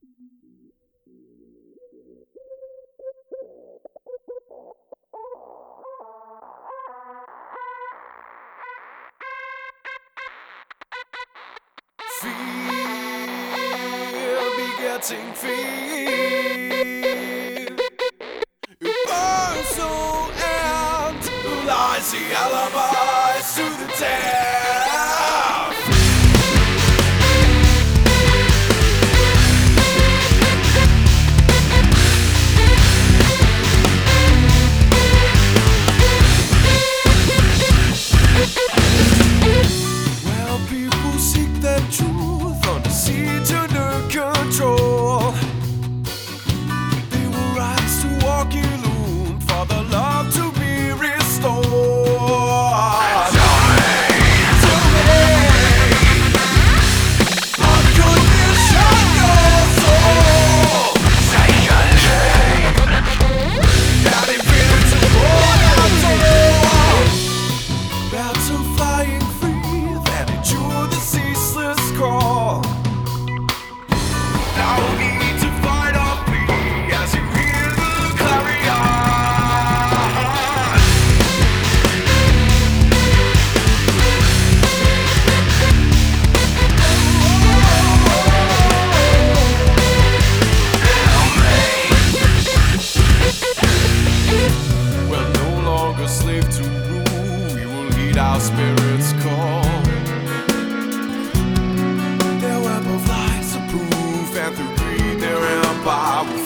Feel begetting feel. It burns so and lies the alibis to the death. Well, people seek the truth under eternal control. They will rise to walk illumined for the love to be restored. To me, uncondition your soul. That invincible outdoor. Battle flying free, then endure the ceaseless call. No need to fight or flee as you hear the clarion. We're no longer slave to rule, we will lead our spirits call. Their web of lights are proof, and through greed their empire will